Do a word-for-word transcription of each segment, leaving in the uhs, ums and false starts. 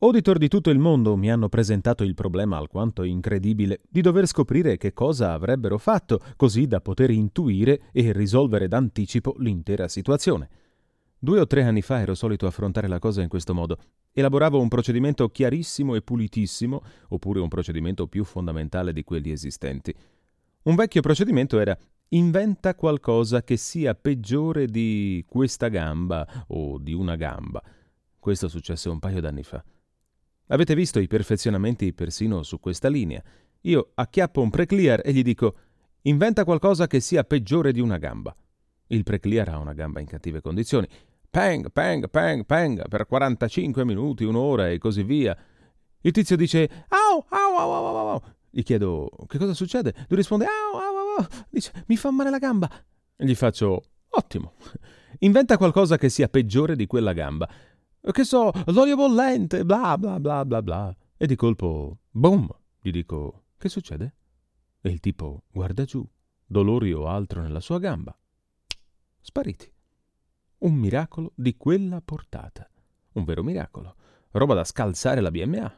Auditor di tutto il mondo mi hanno presentato il problema alquanto incredibile di dover scoprire che cosa avrebbero fatto, così da poter intuire e risolvere d'anticipo l'intera situazione. Due o tre anni fa ero solito affrontare la cosa in questo modo. Elaboravo un procedimento chiarissimo e pulitissimo, oppure un procedimento più fondamentale di quelli esistenti. Un vecchio procedimento era: inventa qualcosa che sia peggiore di questa gamba o di una gamba. Questo successe un paio d'anni fa. Avete visto i perfezionamenti persino su questa linea. Io acchiappo un pre-clear e gli dico: inventa qualcosa che sia peggiore di una gamba. Il pre-clear ha una gamba in cattive condizioni. Peng, peng, peng, peng, per quarantacinque minuti, un'ora e così via. Il tizio dice: au, au, au, au, au, au. Gli chiedo: che cosa succede? Lui risponde: au, au, au, au. Dice: mi fa male la gamba. Gli faccio: ottimo. Inventa qualcosa che sia peggiore di quella gamba. Che so, l'olio bollente, bla bla bla bla bla. E di colpo, boom, gli dico: che succede? E il tipo guarda giù, dolori o altro nella sua gamba. Spariti. Un miracolo di quella portata. Un vero miracolo. Roba da scalzare la B M A.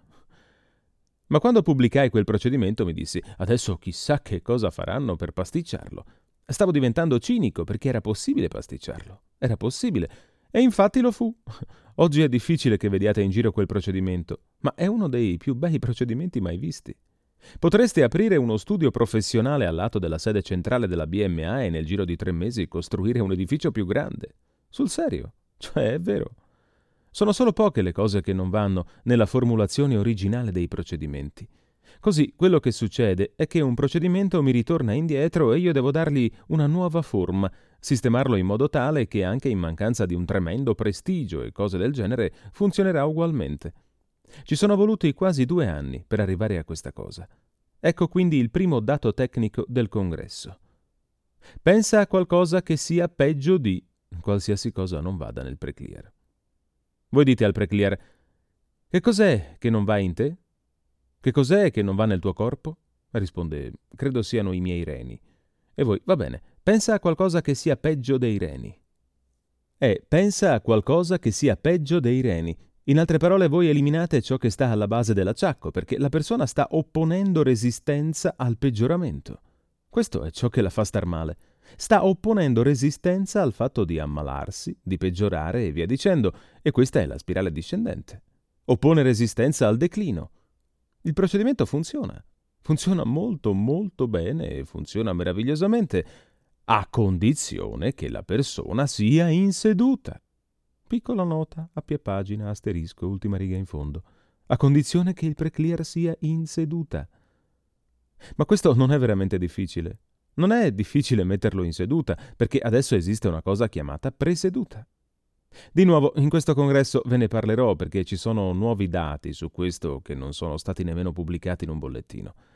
Ma quando pubblicai quel procedimento mi dissi: adesso chissà che cosa faranno per pasticciarlo. Stavo diventando cinico perché era possibile pasticciarlo. Era possibile. E infatti lo fu. Oggi è difficile che vediate in giro quel procedimento, ma è uno dei più bei procedimenti mai visti. Potreste aprire uno studio professionale al lato della sede centrale della B M A e nel giro di tre mesi costruire un edificio più grande. Sul serio, cioè è vero. Sono solo poche le cose che non vanno nella formulazione originale dei procedimenti. Così quello che succede è che un procedimento mi ritorna indietro e io devo dargli una nuova forma, sistemarlo in modo tale che anche in mancanza di un tremendo prestigio e cose del genere funzionerà ugualmente. Ci sono voluti quasi due anni per arrivare a questa cosa. Ecco quindi il primo dato tecnico del congresso. Pensa a qualcosa che sia peggio di qualsiasi cosa non vada nel pre-clear. Voi dite al pre-clear: che cos'è che non va in te? Che cos'è che non va nel tuo corpo? Risponde: credo siano i miei reni. E voi: va bene, pensa a qualcosa che sia peggio dei reni. Eh, pensa a qualcosa che sia peggio dei reni. In altre parole, voi eliminate ciò che sta alla base dell'acciacco, perché la persona sta opponendo resistenza al peggioramento. Questo è ciò che la fa star male. Sta opponendo resistenza al fatto di ammalarsi, di peggiorare e via dicendo, e questa è la spirale discendente. Oppone resistenza al declino. Il procedimento funziona. Funziona molto molto bene e funziona meravigliosamente, a condizione che la persona sia in seduta. Piccola nota, a pie pagina, asterisco, ultima riga in fondo. A condizione che il pre-clear sia in seduta. Ma questo non è veramente difficile. Non è difficile metterlo in seduta, perché adesso esiste una cosa chiamata preseduta. Di nuovo, in questo congresso ve ne parlerò perché ci sono nuovi dati su questo che non sono stati nemmeno pubblicati in un bollettino.